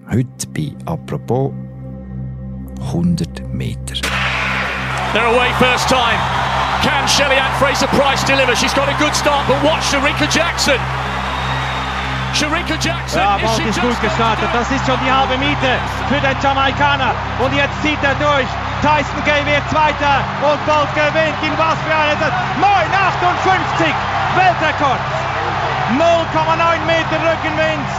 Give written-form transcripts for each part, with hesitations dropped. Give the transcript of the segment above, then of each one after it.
Heute bei «Apropos» 100 Meter. They're away first time. Can Shelly-Ann Fraser-Pryce deliver? She's got a good start, but watch Shericka Jackson. Shericka Jackson, ja, is she ist just gut gestartet. Das ist schon die halbe Miete für den Jamaikaner. Und jetzt zieht er durch. Tyson Gay wird Zweiter und Bolt gewinnt. In was für eine Zeit? 9,58 Weltrekord. 0,9 Meter Rückenwind.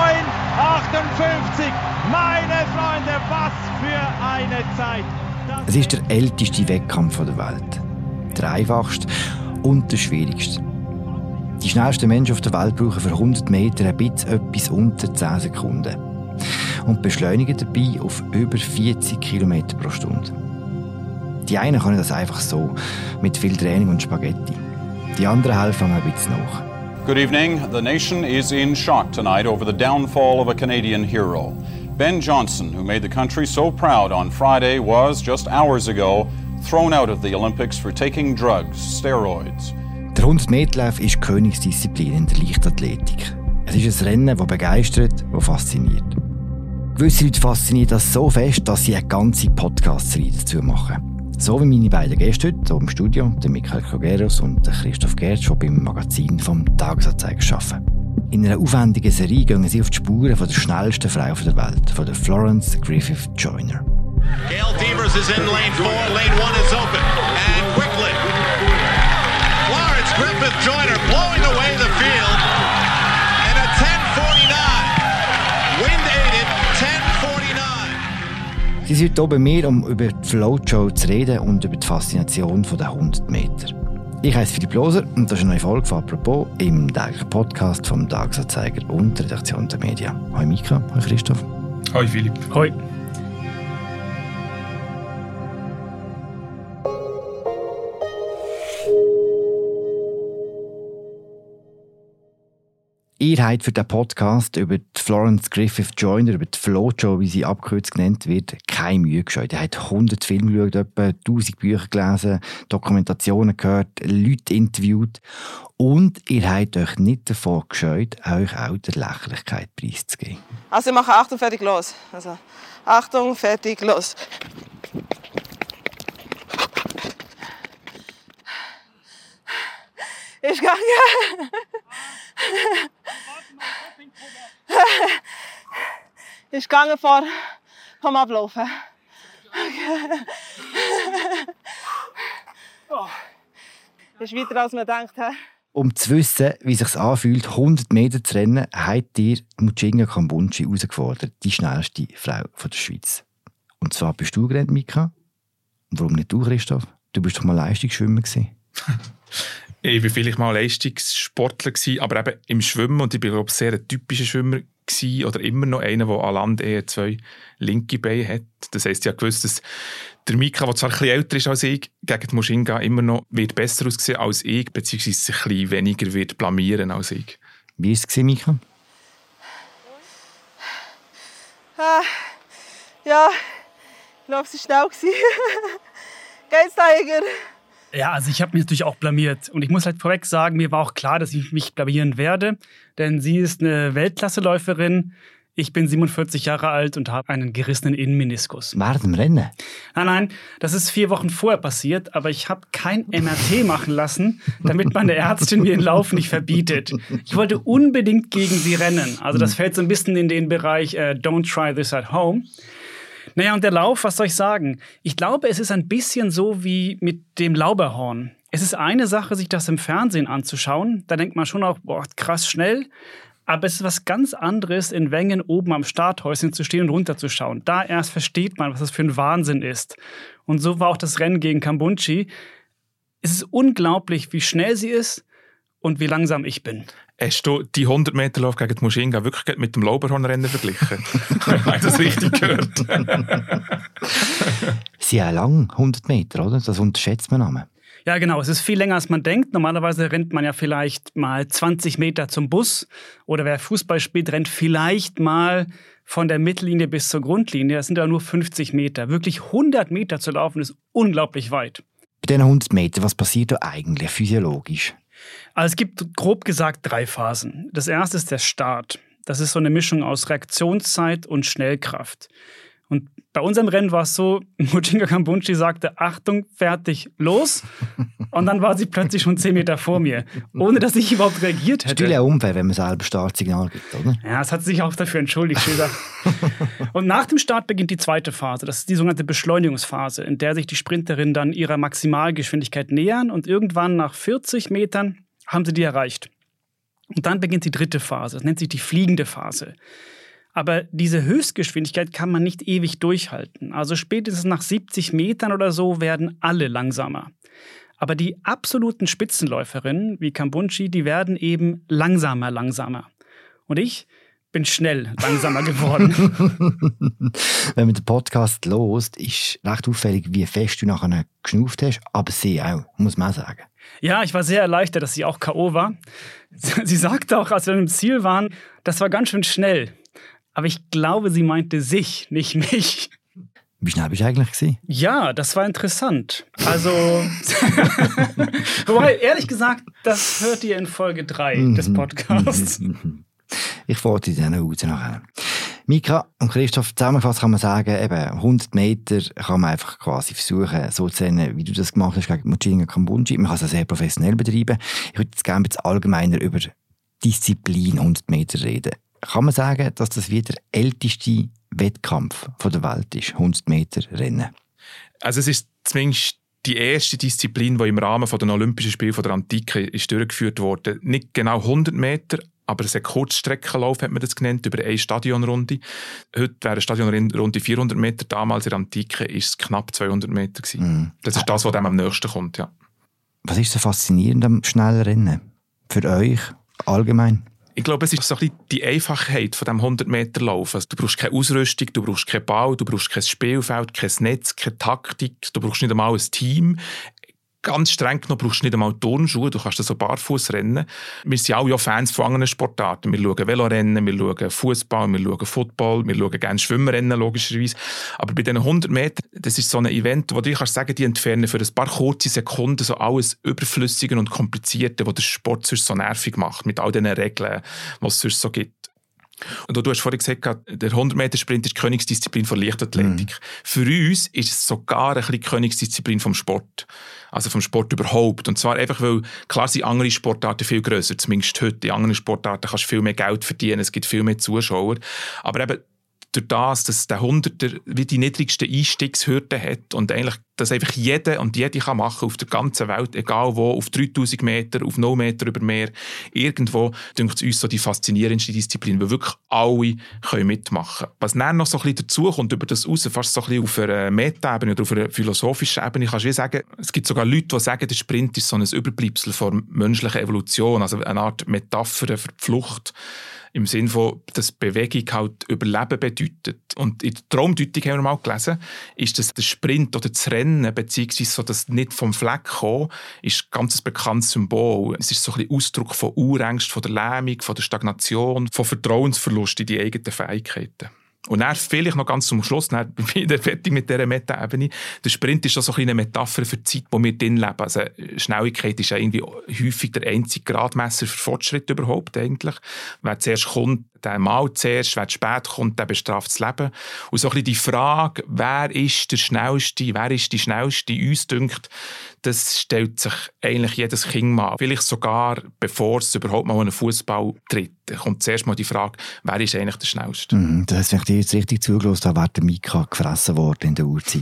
9,58. Meine Freunde, was für eine Zeit. Es ist der älteste Wettkampf der Welt. Der einfachste und der schwierigste. Die schnellsten Menschen auf der Welt brauchen für 100 Meter ein bisschen etwas unter 10 Sekunden. Und beschleunigen dabei auf über 40 km pro Stunde. Die einen können das einfach so, mit viel Training und Spaghetti. Die anderen helfen ein bisschen nach. Good evening. The nation is in shock tonight over the downfall of a Canadian hero. Ben Johnson, who made the country so proud on Friday, was, just hours ago, thrown out of the Olympics for taking drugs, steroids. Der 100-Meter-Lauf ist Königsdisziplin in der Leichtathletik. Es ist ein Rennen, das begeistert, das fasziniert. Gewisse Leute fasziniert das so fest, dass sie eine ganze Podcast-Serie dazu machen. So wie meine beiden Gäste heute hier im Studio, der Michael Krogeros und der Christoph Gertsch, die beim Magazin vom Tagesanzeiger arbeiten. In einer aufwendigen Serie gehen sie auf die Spuren von der schnellsten Frau der Welt, von der Florence Griffith Joyner. Gail Devers is in lane 4, lane 1 is open, and quickly, Florence Griffith Joyner blowing away the field in a 10:49, wind-aided 10:49. Sie sind hier bei mir, um über die Floatshow zu reden und über die Faszination der 100 Meter. Ich heiße Philipp Loser und das ist eine neue Folge von «Apropos» im täglichen Podcast vom Tagesanzeiger und der Redaktion der Medien. Hoi Mika, hoi Christoph. Hoi Philipp. Hoi. Ihr habt für den Podcast über die Florence Griffith Joyner, über die Floatshow, wie sie abgekürzt genannt wird, keine Mühe gescheut. Ihr habt 100 Filme geschaut, etwa 1000 Bücher gelesen, Dokumentationen gehört, Leute interviewt und ihr habt euch nicht davon gescheut, euch auch der Lächerlichkeit preiszugeben. Also ich mache Achtung, fertig, los. Also, Achtung, fertig, los. Ich gehe. Ich gehe vom Ablaufen. Das ist weiter, als man denkt. Um zu wissen, wie es sich anfühlt, 100 Meter zu rennen, habt ihr Muchinga Kambundji herausgefordert, die schnellste Frau der Schweiz. Und zwar bist du gerannt, Mika. Und warum nicht du, Christoph? Du bist doch mal Leistungsschwimmer gewesen. Ich war vielleicht mal Leistungssportler, aber eben im Schwimmen. Und ich bin, glaube ich, sehr ein typischer Schwimmer gewesen, oder immer noch einer, der an Land eher 2 linke Beine hat. Das heisst, ich habe gewusst, dass der Mika, der zwar ein bisschen älter ist als ich, gegen die Muchinga immer noch wird besser aussehen als ich, beziehungsweise sich ein bisschen weniger wird blamieren als ich. Wie war es, Mika? Ja, ich glaube, es war schnell. Geht's, Tiger? Ja, also ich habe mich natürlich auch blamiert. Und ich muss halt vorweg sagen, mir war auch klar, dass ich mich blamieren werde. Denn sie ist eine Weltklasseläuferin. Ich bin 47 Jahre alt und habe einen gerissenen Innenmeniskus. Während dem Rennen? Nein, das ist 4 Wochen vorher passiert. Aber ich habe kein MRT machen lassen, damit meine Ärztin mir den Lauf nicht verbietet. Ich wollte unbedingt gegen sie rennen. Also das fällt so ein bisschen in den Bereich Don't try this at home. Naja, und der Lauf, was soll ich sagen? Ich glaube, es ist ein bisschen so wie mit dem Lauberhorn. Es ist eine Sache, sich das im Fernsehen anzuschauen. Da denkt man schon auch, boah, krass schnell. Aber es ist was ganz anderes, in Wengen oben am Starthäuschen zu stehen und runterzuschauen. Da erst versteht man, was das für ein Wahnsinn ist. Und so war auch das Rennen gegen Kambundji. Es ist unglaublich, wie schnell sie ist und wie langsam ich bin. Hast du die 100-Meter-Lauf gegen die Muchinga wirklich mit dem Lauberhornrennen verglichen? Habe ich das richtig gehört? Sie haben lang 100 Meter, oder? Das unterschätzt man einmal. Ja, genau. Es ist viel länger, als man denkt. Normalerweise rennt man ja vielleicht mal 20 Meter zum Bus. Oder wer Fußball spielt, rennt vielleicht mal von der Mittellinie bis zur Grundlinie. Das sind ja nur 50 Meter. Wirklich 100 Meter zu laufen, ist unglaublich weit. Bei diesen 100 Metern, was passiert da eigentlich physiologisch? Also es gibt grob gesagt 3 Phasen. Das erste ist der Start. Das ist so eine Mischung aus Reaktionszeit und Schnellkraft. Und bei unserem Rennen war es so, Mujinga Kambundji sagte, Achtung, fertig, los. Und dann war sie plötzlich schon 10 Meter vor mir, ohne dass ich überhaupt reagiert hätte. Still ja unfair, wenn man selber Startsignal gibt, oder? Ja, es hat sich auch dafür entschuldigt. Und nach dem Start beginnt die zweite Phase. Das ist die sogenannte Beschleunigungsphase, in der sich die Sprinterinnen dann ihrer Maximalgeschwindigkeit nähern und irgendwann nach 40 Metern haben sie die erreicht. Und dann beginnt die dritte Phase, das nennt sich die fliegende Phase. Aber diese Höchstgeschwindigkeit kann man nicht ewig durchhalten. Also spätestens nach 70 Metern oder so werden alle langsamer. Aber die absoluten Spitzenläuferinnen wie Kambundji, die werden eben langsamer. Und ich bin schnell langsamer geworden. Wenn man den Podcast hört, ist recht auffällig, wie fest du nachher geschnauft hast, aber sie auch, muss man auch sagen. Ja, ich war sehr erleichtert, dass sie auch K.O. war. Sie sagte auch, als wir im Ziel waren, das war ganz schön schnell. Aber ich glaube, sie meinte sich, nicht mich. Wie schnell bist du eigentlich gewesen? Ja, das war interessant. Also, wobei, ehrlich gesagt, das hört ihr in Folge 3 des Podcasts. Ich wollte dir dann raus nachher. Mika und Christoph, zusammengefasst kann man sagen, eben 100 Meter kann man einfach quasi versuchen, so zu rennen, wie du das gemacht hast gegen Mujinga Kambundji. Man kann es sehr professionell betreiben. Ich würde jetzt gerne jetzt allgemeiner über Disziplin 100 Meter reden. Kann man sagen, dass das wieder der älteste Wettkampf der Welt ist, 100 Meter Rennen? Also es ist zumindest die erste Disziplin, die im Rahmen der Olympischen Spiele der Antike ist durchgeführt wurde. Nicht genau 100 Meter, aber ein Kurzstreckenlauf hat man das genannt, über eine Stadionrunde. Heute wäre eine Stadionrunde 400 Meter, damals in der Antike war es knapp 200 Meter. Das ist das, was dem am nächsten kommt, ja. Was ist so faszinierend am schnellen Rennen? Für euch allgemein? Ich glaube, es ist so ein bisschen die Einfachheit von diesem 100-Meter-Lauf. Also, du brauchst keine Ausrüstung, du brauchst keinen Ball, du brauchst kein Spielfeld, kein Netz, keine Taktik, du brauchst nicht einmal ein Team. Ganz streng genommen brauchst du nicht einmal Turnschuhe, du kannst so barfuß rennen. Wir sind alle auch Fans von anderen Sportarten. Wir schauen Velorennen, wir schauen Fußball, wir schauen Football, wir schauen gerne Schwimmrennen, logischerweise. Aber bei diesen 100 Metern, das ist so ein Event, wo du kannst sagen, die entfernen für ein paar kurze Sekunden so alles Überflüssige und Komplizierte, was der Sport sonst so nervig macht, mit all diesen Regeln, die es sonst so gibt. Und du hast vorhin gesagt, der 100-Meter-Sprint ist die Königsdisziplin von Leichtathletik. Für uns ist es sogar ein bisschen die Königsdisziplin vom Sport. Also vom Sport überhaupt. Und zwar einfach, weil klar sind andere Sportarten viel grösser, zumindest heute. In anderen Sportarten kannst du viel mehr Geld verdienen, es gibt viel mehr Zuschauer. Aber eben durch das, dass der 100er wie die niedrigste Einstiegshürde hat und eigentlich das einfach jeder und jede kann machen auf der ganzen Welt, egal wo, auf 3000 Meter, auf 0 Meter über Meer, irgendwo, denkt es uns so die faszinierendste Disziplin, weil wirklich alle können mitmachen. Was dann noch so ein bisschen dazu kommt, über das raus, fast so ein bisschen auf einer Meta-Ebene oder auf einer philosophischen Ebene, kannst du sagen, es gibt sogar Leute, die sagen, der Sprint ist so ein Überbleibsel von menschlicher Evolution, also eine Art Metapher für die Flucht. Im Sinne von, dass Bewegung halt Überleben bedeutet. Und in der Traumdeutung haben wir mal gelesen, ist, dass der Sprint oder das Rennen, beziehungsweise so das nicht vom Fleck kommen, ist ein ganz bekanntes Symbol. Es ist so ein bisschen Ausdruck von Urängst, von der Lähmung, von der Stagnation, von Vertrauensverlust in die eigenen Fähigkeiten. Und dann vielleicht noch ganz zum Schluss, dann bin ich fertig mit dieser Meta-Ebene. Der Sprint ist so eine Metasphäre für die Zeit, wo wir drin leben. Also Schnelligkeit ist ja irgendwie häufig der einzige Gradmesser für Fortschritt überhaupt eigentlich. Wer zuerst kommt, der malt zuerst, wer spät kommt, der bestraft das Leben. Und so ein bisschen die Frage, wer ist der Schnellste, wer ist die Schnellste, uns dünkt, das stellt sich eigentlich jedes Kind mal. Vielleicht sogar, bevor es überhaupt mal einen Fußball tritt, kommt zuerst mal die Frage, wer ist eigentlich der Schnellste? Das heißt, wenn ich dir jetzt richtig zugelassen habe, wäre der Mika gefressen worden in der Urzeit.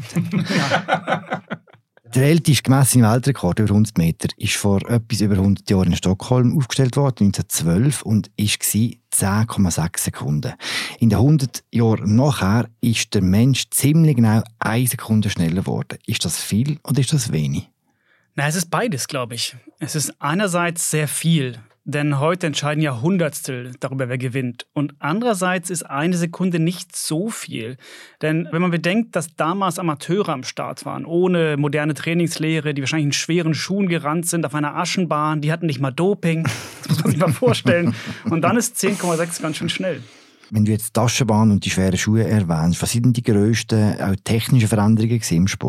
Der älteste gemessene Weltrekord über 100 Meter ist vor etwas über 100 Jahren in Stockholm aufgestellt worden, 1912, und war 10,6 Sekunden. In den 100 Jahren nachher ist der Mensch ziemlich genau 1 Sekunde schneller geworden. Ist das viel oder ist das wenig? Na, es ist beides, glaube ich. Es ist einerseits sehr viel, denn heute entscheiden ja Hundertstel darüber, wer gewinnt. Und andererseits ist 1 Sekunde nicht so viel. Denn wenn man bedenkt, dass damals Amateure am Start waren, ohne moderne Trainingslehre, die wahrscheinlich in schweren Schuhen gerannt sind, auf einer Aschenbahn, die hatten nicht mal Doping, das muss man sich mal vorstellen. Und dann ist 10,6 ganz schön schnell. Wenn du jetzt die Taschenbahn und die schweren Schuhe erwähnst, was sind denn die grössten auch technischen Veränderungen im Sport?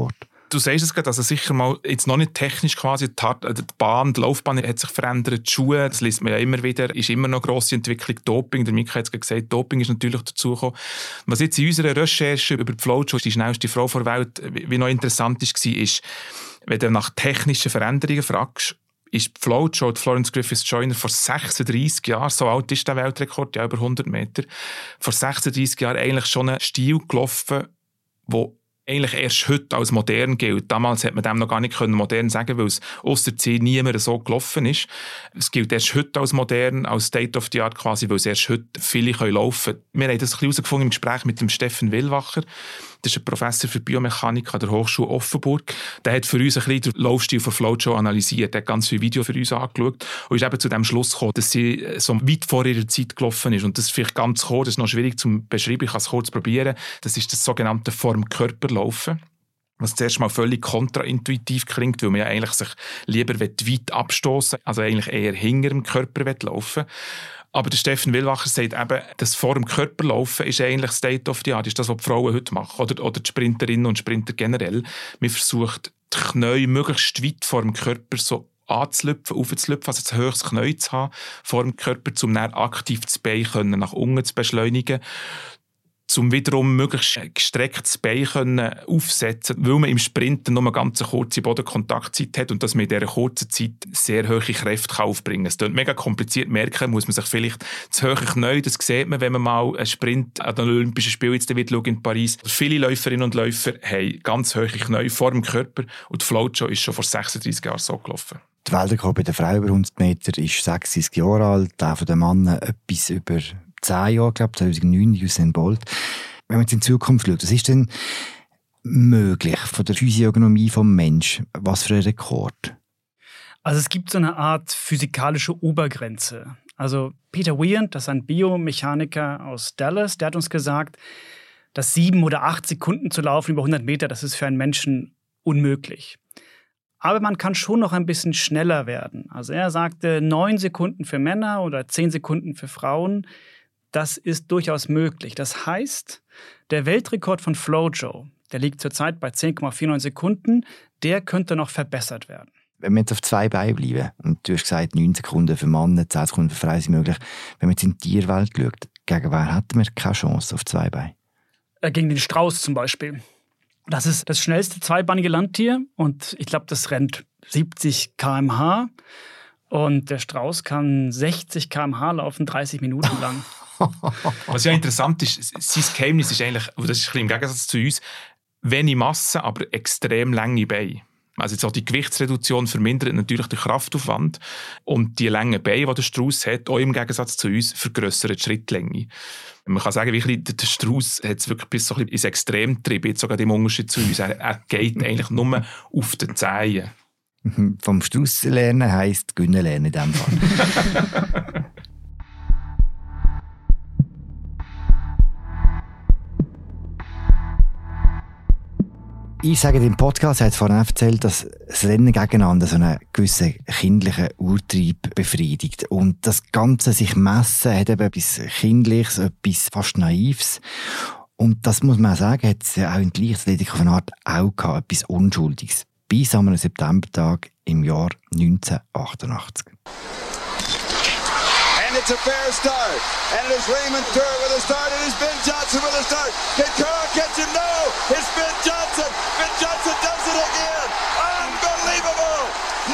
Du sagst es gerade, also sicher mal, jetzt noch nicht technisch quasi, die Laufbahn hat sich verändert, die Schuhe, das liest man ja immer wieder, ist immer noch grosse Entwicklung, Doping, der Mika hat es gesagt, Doping ist natürlich dazugekommen. Was jetzt in unserer Recherche über die Flojo, die schnellste Frau der Welt, wie noch interessant war, ist, wenn du nach technischen Veränderungen fragst, ist die Flojo, die Florence Griffiths Joyner, vor 36 Jahren, so alt ist der Weltrekord, ja über 100 Meter, vor 36 Jahren eigentlich schon einen Stil gelaufen, der eigentlich erst heute als modern gilt. Damals hat man dem noch gar nicht modern sagen, weil es ausser sie niemand so gelaufen ist. Es gilt erst heute als modern, als State of the Art quasi, weil es erst heute viele laufen können. Wir haben das ein bisschen herausgefunden im Gespräch mit dem Steffen Willwacher. Das ist ein Professor für Biomechanik an der Hochschule Offenburg. Der hat für uns ein bisschen den Laufstil von Flojo analysiert. Er hat ganz viele Videos für uns angeschaut und ist eben zu dem Schluss gekommen, dass sie so weit vor ihrer Zeit gelaufen ist. Und das ist vielleicht ganz kurz, das ist noch schwierig zu beschreiben, ich kann es kurz probieren. Das ist das sogenannte Vorm-Körper-Laufen. Was zuerst mal völlig kontraintuitiv klingt, weil man ja eigentlich sich lieber weit abstoßen, also eigentlich eher hinter dem Körper laufen. Aber der Steffen Willwacher sagt eben, das vor dem Körper laufen ist eigentlich State of the Art, ist das, was die Frauen heute machen, oder die Sprinterinnen und Sprinter generell. Man versucht, die Knie möglichst weit vor dem Körper so anzulüpfen, aufzulüpfen, also ein hohes Knie zu haben vor dem Körper, um dann aktiv das Bein nach unten zu beschleunigen, um wiederum möglichst gestrecktes Bein aufsetzen, weil man im Sprint nur eine ganz kurze Bodenkontaktzeit hat und dass man in dieser kurzen Zeit sehr hohe Kräfte aufbringen kann. Es klingt mega kompliziert, merken muss man sich vielleicht das hohe Knie, das sieht man, wenn man mal einen Sprint an den Olympischen Spielen jetzt wieder schaut in Paris. Viele Läuferinnen und Läufer haben ganz hohe Knie vor dem Körper und die Flojo ist schon vor 36 Jahren so gelaufen. Der Weltrekord bei der Frau über 100 Meter ist 36 Jahre alt, der von den Männern etwas über 10 Jahre, glaube ich, 2009, Usain Bolt. Wenn man jetzt in die Zukunft schaut, was ist denn möglich von der Physiognomie des Menschen? Was für ein Rekord? Also es gibt so eine Art physikalische Obergrenze. Also Peter Weyand, das ist ein Biomechaniker aus Dallas, der hat uns gesagt, dass 7 oder 8 Sekunden zu laufen über 100 Meter, das ist für einen Menschen unmöglich. Aber man kann schon noch ein bisschen schneller werden. Also er sagte 9 Sekunden für Männer oder 10 Sekunden für Frauen. Das ist durchaus möglich. Das heißt, der Weltrekord von Flojo, der liegt zurzeit bei 10,49 Sekunden, der könnte noch verbessert werden. Wenn wir jetzt auf 2 Beinen bleiben, und du hast gesagt, 9 Sekunden für Männer, 10 Sekunden für Frauen sind möglich. Wenn man jetzt in die Tierwelt schaut, gegen wer hätten wir keine Chance auf 2 Beinen? Gegen den Strauß zum Beispiel. Das ist das schnellste zweibeinige Landtier und ich glaube, das rennt 70 km/h und der Strauß kann 60 km/h laufen, 30 Minuten lang. Was ja interessant ist, sein Geheimnis ist eigentlich, das ist ein bisschen im Gegensatz zu uns, wenig Masse, aber extrem lange Beine. Also jetzt auch die Gewichtsreduktion vermindert natürlich den Kraftaufwand und die langen Beine, die der Strauß hat, auch im Gegensatz zu uns, vergrössert die Schrittlänge. Man kann sagen, der Strauß hat es wirklich bis so ein bisschen ins Extrem getrieben, jetzt sogar im Unterschied zu uns. Er geht eigentlich nur auf den Zehen. Vom Strauß lernen heisst Gönnen lernen in diesem Fall. Ich sage, im Podcast hat es vorhin erzählt, dass das Rennen gegeneinander so einen gewissen kindlichen Urtrieb befriedigt. Und das Ganze sich messen hat eben etwas Kindliches, etwas fast Naives. Und das muss man auch sagen, hat es ja auch in der Leichtathletik auf eine Art auch gehabt, etwas Unschuldiges. Bis an einem Septembertag im Jahr 1988. It's a fair start, and it is Raymond Kerr with a start, and it's Ben Johnson with a start. Can Kerr catch him? No! It's Ben Johnson! Ben Johnson does it again! Unbelievable!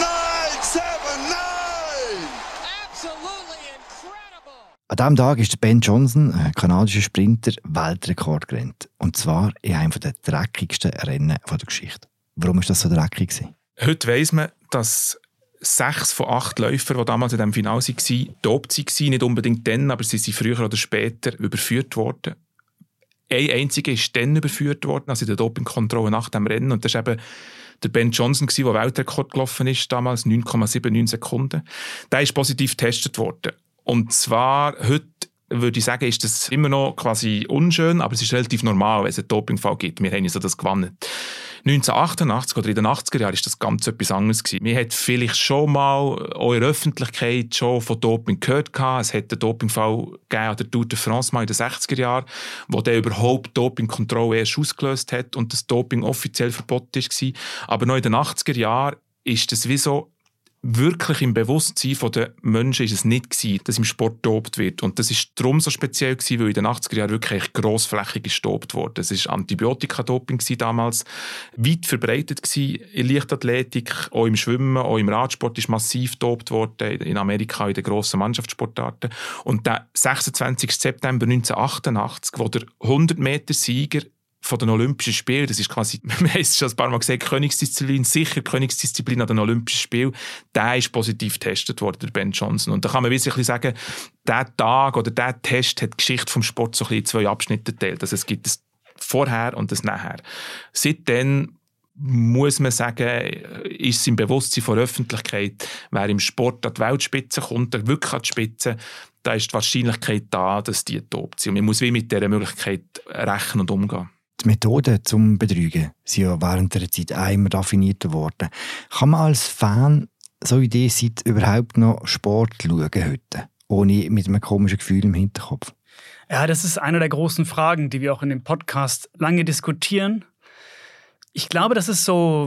9-7-9! Absolutely incredible! An diesem Tag ist Ben Johnson, ein kanadischer Sprinter, Weltrekord gerannt. Und zwar in einem der dreckigsten Rennen der Geschichte. Warum war das so dreckig? Heute weiss man, dass 6 von 8 Läufern, die damals in diesem Finale waren, dopt waren. Nicht unbedingt dann, aber sie sind früher oder später überführt worden. Ein einziger ist dann überführt worden, also in der Dopingkontrolle nach dem Rennen. Und das war eben der Ben Johnson, der Weltrekord gelaufen ist, damals 9,79 Sekunden. Der ist positiv getestet worden. Und zwar heute, würde ich sagen, ist das immer noch quasi unschön, aber es ist relativ normal, wenn es einen Dopingfall gibt. Wir haben also das gewonnen. 1988 oder in den 80er Jahren war das ganz etwas anderes gewesen. Man hat vielleicht schon mal auch in der Öffentlichkeit schon von Doping gehört. Es hat einen Dopingfall gegeben an der Tour de France mal in den 60er Jahren, wo der überhaupt Dopingkontrolle erst ausgelöst hat und das Doping offiziell verboten war. Aber noch in den 80er Jahren ist das wie so wirklich im Bewusstsein der Menschen ist es nicht gewesen, dass im Sport gedopt wird. Und das ist darum so speziell gewesen, weil in den 80er Jahren wirklich grossflächig gedopt wurde. Es war Antibiotika-Doping damals, weit verbreitet gewesen in Leichtathletik, auch im Schwimmen, auch im Radsport ist massiv gedopt worden, in Amerika in den grossen Mannschaftssportarten. Und der 26. September 1988, wo der 100-Meter-Sieger von den Olympischen Spielen, das ist quasi, wir haben es schon ein paar Mal gesagt, Königsdisziplin, sicher Königsdisziplin an den Olympischen Spielen, der ist positiv getestet worden, der Ben Johnson. Und da kann man wirklich sagen, dieser Tag oder dieser Test hat die Geschichte vom Sport so ein bisschen in 2 Abschnitte geteilt. Also es gibt das Vorher und das Nachher. Seitdem muss man sagen, ist es im Bewusstsein der Öffentlichkeit, wer im Sport an die Weltspitze kommt, der wirklich an die Spitze, da ist die Wahrscheinlichkeit da, dass die dopt sind. Und man muss wie mit dieser Möglichkeit rechnen und umgehen. Die Methoden zum Betrügen sind ja während der Zeit immer raffinierter geworden. Kann man als Fan so in dieser Zeit überhaupt noch Sport schauen heute, ohne mit einem komischen Gefühl im Hinterkopf? Ja, das ist eine der großen Fragen, die wir auch in dem Podcast lange diskutieren. Ich glaube, dass es so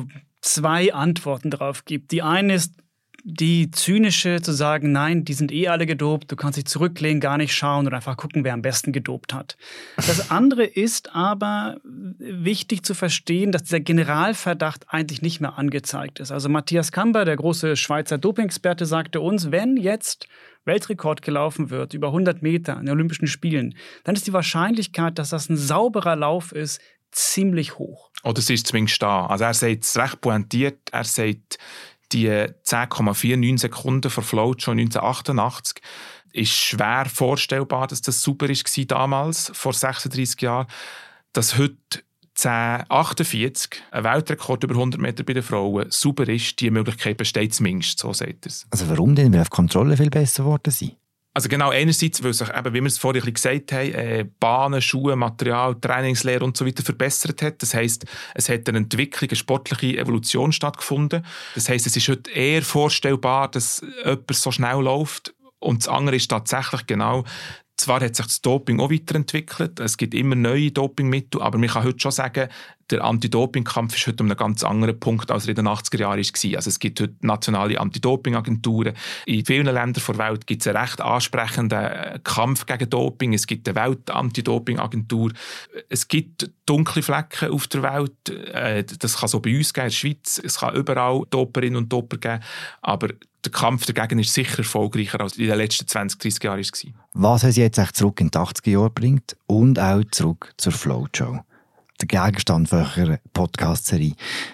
2 Antworten darauf gibt. Die eine ist die zynische, zu sagen, nein, die sind alle gedopt, du kannst dich zurücklehnen, gar nicht schauen und einfach gucken, wer am besten gedopt hat. Das andere ist aber wichtig zu verstehen, dass dieser Generalverdacht eigentlich nicht mehr angezeigt ist. Also Matthias Kamber, der große Schweizer Dopingexperte, sagte uns, wenn jetzt Weltrekord gelaufen wird über 100 Meter in den Olympischen Spielen, dann ist die Wahrscheinlichkeit, dass das ein sauberer Lauf ist, ziemlich hoch. Oder es ist zumindest da. Also er sagt es recht pointiert, er sagt, die 10,49 Sekunden vor Flojo 1988 ist schwer vorstellbar, dass das super war damals, vor 36 Jahren. Dass heute 10,48, ein Weltrekord über 100 Meter bei den Frauen, super ist, die Möglichkeit besteht zumindest, so sagt es. Also warum denn? Weil auf Kontrolle viel besser geworden sind? Also genau, einerseits, weil sich eben, wie wir es vorhin gesagt haben, Bahnen, Schuhe, Material, Trainingslehre und so weiter verbessert hat. Das heisst, es hat eine Entwicklung, eine sportliche Evolution stattgefunden. Das heisst, es ist heute eher vorstellbar, dass jemand so schnell läuft. Und das andere ist tatsächlich genau, zwar hat sich das Doping auch weiterentwickelt, es gibt immer neue Dopingmittel, aber man kann heute schon sagen, der Anti-Doping-Kampf ist heute um einen ganz anderen Punkt, als er in den 80er Jahren war. Also es gibt heute nationale Anti-Doping-Agenturen. In vielen Ländern der Welt gibt es einen recht ansprechenden Kampf gegen Doping. Es gibt eine Welt-Anti-Doping-Agentur. Es gibt dunkle Flecken auf der Welt. Das kann so bei uns geben, in der Schweiz. Es kann überall Doperinnen und Doper geben. Aber der Kampf dagegen ist sicher erfolgreicher, als in den letzten 20, 30 Jahren war. Was uns jetzt zurück in die 80er Jahre bringt und auch zurück zur Flojo, der Gegenstand von eurer Podcast-Serie.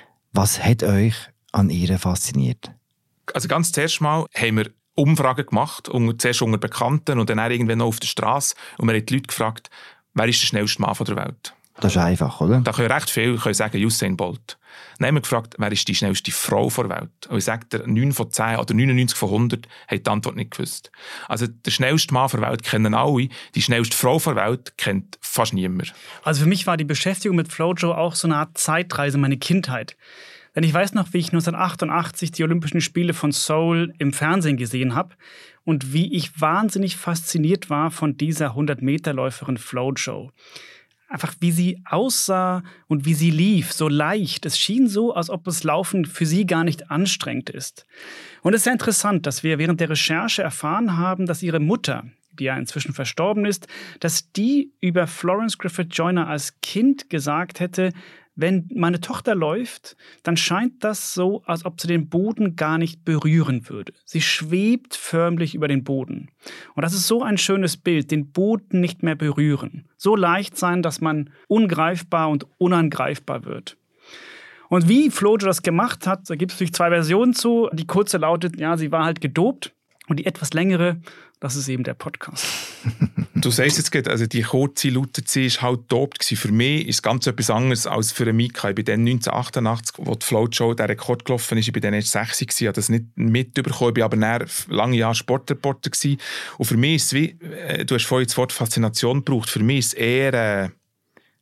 Was hat euch an ihr fasziniert? Also ganz zuerst mal haben wir Umfragen gemacht, zuerst unter Bekannten und dann irgendwann noch auf der Straße. Und wir haben die Leute gefragt, wer ist der schnellste Mann der Welt? Das ist einfach, oder? Da können recht viele sagen, Usain Bolt. Dann haben wir gefragt, wer ist die schnellste Frau der Welt? Und ich sage, 9 von 10 oder 99 von 100 haben die Antwort nicht gewusst. Also der schnellste Mann der Welt kennen alle, die schnellste Frau der Welt kennt fast niemand. Also für mich war die Beschäftigung mit Flojo auch so eine Art Zeitreise, meine Kindheit. Denn ich weiß noch, wie ich 1988 die Olympischen Spiele von Seoul im Fernsehen gesehen habe und wie ich wahnsinnig fasziniert war von dieser 100-Meter-Läuferin Flojo. Einfach wie sie aussah und wie sie lief, so leicht. Es schien so, als ob das Laufen für sie gar nicht anstrengend ist. Und es ist sehr interessant, dass wir während der Recherche erfahren haben, dass ihre Mutter, die ja inzwischen verstorben ist, dass die über Florence Griffith Joyner als Kind gesagt hätte, wenn meine Tochter läuft, dann scheint das so, als ob sie den Boden gar nicht berühren würde. Sie schwebt förmlich über den Boden. Und das ist so ein schönes Bild, den Boden nicht mehr berühren. So leicht sein, dass man ungreifbar und unangreifbar wird. Und wie Flojo das gemacht hat, da gibt es natürlich 2 Versionen zu. Die kurze lautet, ja, sie war halt gedopt. Und die etwas längere, das ist eben der Podcast. Du sagst jetzt gerade, also die kurze lautet, sie war halt dopt. Für mich ist es ganz etwas anderes als für einen Mika. Ich bin dann 1988, wo die Flojo der Rekord gelaufen ist, ich bin dann erst 60 gewesen, habe das nicht mitbekommen, ich war aber dann lange Jahre Sportreporter gewesen. Und für mich ist es wie, du hast vorhin das Wort Faszination gebraucht, für mich ist es eher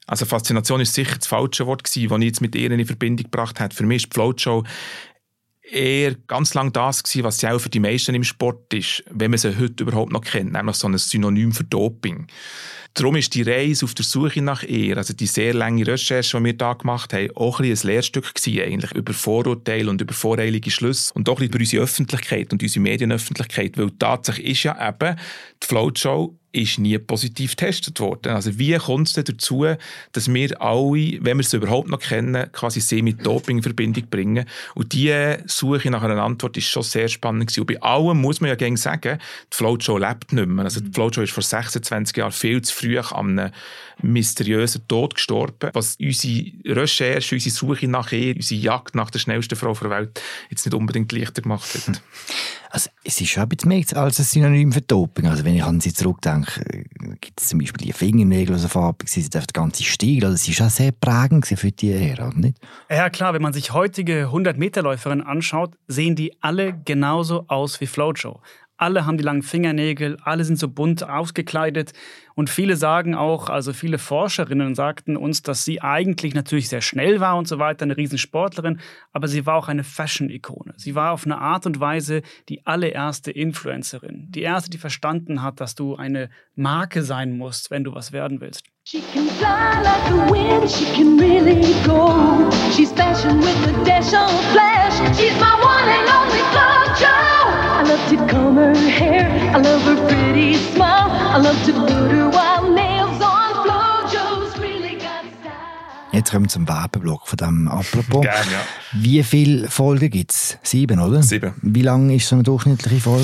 Also Faszination ist sicher das falsche Wort gewesen, das ich jetzt mit ihr in Verbindung gebracht habe. Für mich ist die Floatshow eher ganz lang das gewesen, was sie auch für die meisten im Sport ist, wenn man sie heute überhaupt noch kennt, nämlich so ein Synonym für Doping. Darum ist die Reise auf der Suche nach ihr, also die sehr lange Recherche, die wir da gemacht haben, auch ein Lehrstück gewesen, eigentlich, über Vorurteile und über voreilige Schlüsse und auch ein bisschen über unsere Öffentlichkeit und unsere Medienöffentlichkeit, weil die Tatsache ist ja eben, die Floatshow ist nie positiv getestet worden. Also wie kommt es denn dazu, dass wir alle, wenn wir sie überhaupt noch kennen, quasi sie mit Doping in Verbindung bringen? Und diese Suche nach einer Antwort ist schon sehr spannend gewesen. Und bei allem muss man ja gerne sagen, die Floatshow lebt nicht mehr. Also die Floatshow ist vor 26 Jahren viel zu früh an einem mysteriösen Tod gestorben, was unsere Recherche, unsere Suche nach ihr, unsere Jagd nach der schnellsten Frau der Welt jetzt nicht unbedingt leichter gemacht hat. Also es ist schon ein bisschen mehr als ein Synonym für Doping. Also wenn ich an sie zurückdenke, gibt es zum Beispiel die Fingernägel, die so farbig sind, der ganze Stil. Also es war schon sehr prägend für die Ära, oder nicht? Ja klar, wenn man sich heutige 100-Meter-Läuferinnen anschaut, sehen die alle genauso aus wie Floatshow. Alle haben die langen Fingernägel, alle sind so bunt ausgekleidet. Und viele sagen auch, also viele Forscherinnen sagten uns, dass sie eigentlich natürlich sehr schnell war und so weiter, eine Riesensportlerin, aber sie war auch eine Fashion-Ikone. Sie war auf eine Art und Weise die allererste Influencerin. Die erste, die verstanden hat, dass du eine Marke sein musst, wenn du was werden willst. She can fly like the wind, she can really go. She's fashion with a dash of flash. She's my one and only Floatshow. I love to comb her hair, I love her pretty smile. I love to put her wild nails on. Floatshow's really got style. Jetzt kommen wir zum Werbeblock von dem Apropos. Gerne, ja. Wie viele Folgen gibt es? 7, oder? 7. Wie lang ist so eine durchschnittliche Folge?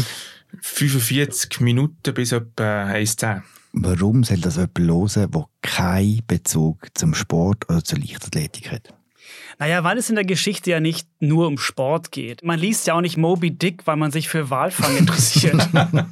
45 Minuten bis etwa 1:10. Warum soll das jemand hören, der keinen Bezug zum Sport oder zur Leichtathletik hat? Naja, weil es in der Geschichte ja nicht nur um Sport geht. Man liest ja auch nicht Moby Dick, weil man sich für Walfang interessiert.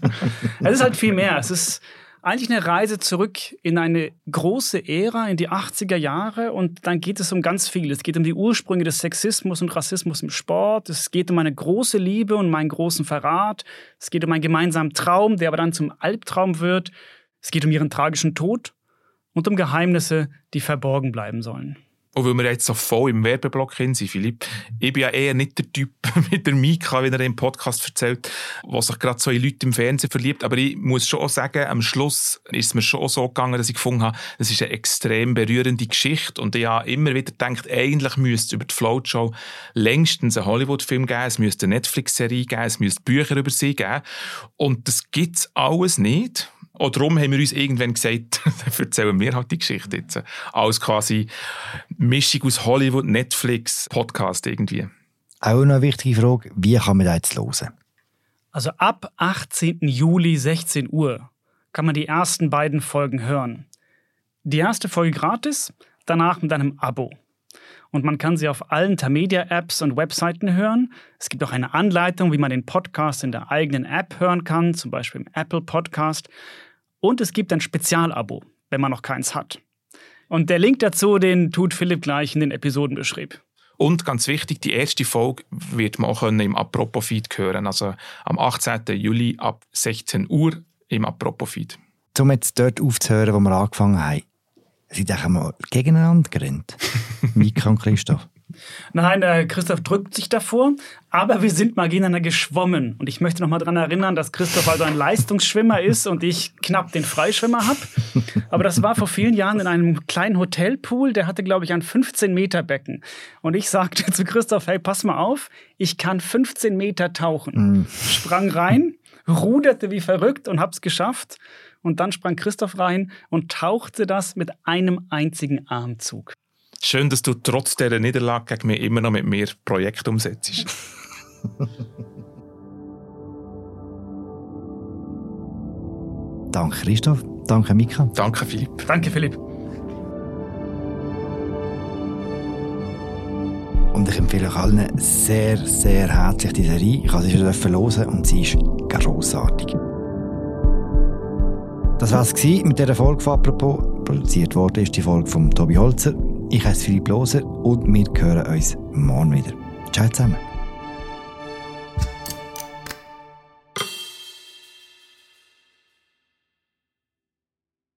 Es ist halt viel mehr. Es ist eigentlich eine Reise zurück in eine große Ära, in die 80er Jahre. Und dann geht es um ganz viel. Es geht um die Ursprünge des Sexismus und Rassismus im Sport. Es geht um eine große Liebe und meinen großen Verrat. Es geht um einen gemeinsamen Traum, der aber dann zum Albtraum wird. Es geht um ihren tragischen Tod und um Geheimnisse, die verborgen bleiben sollen. Und weil wir jetzt so voll im Werbeblock sind, Philipp, ich bin ja eher nicht der Typ mit der Mika, wie er im Podcast erzählt, der sich gerade so in Leute im Fernsehen verliebt. Aber ich muss schon auch sagen, am Schluss ist es mir schon so gegangen, dass ich gefunden habe, das ist eine extrem berührende Geschichte. Und ich habe immer wieder gedacht, eigentlich müsste es über die Floatshow längstens einen Hollywood-Film geben, es müsste eine Netflix-Serie geben, es müsste Bücher über sie geben. Und das gibt es alles nicht. Und darum haben wir uns irgendwann gesagt, erzählen wir halt die Geschichte jetzt. Als quasi Mischung aus Hollywood, Netflix, Podcast irgendwie. Auch noch eine wichtige Frage, wie kann man das jetzt hören? Also ab 18. Juli 16 Uhr kann man die ersten beiden Folgen hören. Die erste Folge gratis, danach mit einem Abo. Und man kann sie auf allen Tamedia-Apps und Webseiten hören. Es gibt auch eine Anleitung, wie man den Podcast in der eigenen App hören kann, zum Beispiel im Apple Podcast. Und es gibt ein Spezialabo, wenn man noch keins hat. Und der Link dazu, den tut Philipp gleich in den Episodenbeschrieb. Und ganz wichtig, die erste Folge wird man auch im Apropos-Feed hören. Also am 18. Juli ab 16 Uhr im Apropos-Feed. Um jetzt dort aufzuhören, wo wir angefangen haben, sind wir mal gegeneinander gerannt? Mika und Christoph. Nein, Christoph drückt sich davor, aber wir sind mal gegeneinander geschwommen. Und ich möchte noch mal daran erinnern, dass Christoph also ein Leistungsschwimmer ist und ich knapp den Freischwimmer habe. Aber das war vor vielen Jahren in einem kleinen Hotelpool, der hatte, glaube ich, ein 15-Meter-Becken. Und ich sagte zu Christoph, hey, pass mal auf, ich kann 15 Meter tauchen. Sprang rein, ruderte wie verrückt und hab's geschafft. Und dann sprang Christoph rein und tauchte das mit einem einzigen Armzug. Schön, dass du trotz dieser Niederlage gegen mich immer noch mit mir Projekte umsetzt. Danke Christoph, danke Mika. Danke Philipp. Danke Philipp. Und ich empfehle euch allen sehr, sehr herzlich die Serie. Ich habe sie schon hören und sie ist grossartig. Das war es mit dieser Folge von «Apropos». Produziert worden ist die Folge von Tobi Holzer. Ich heiße Philipp Loser und wir hören uns morgen wieder. Ciao zusammen.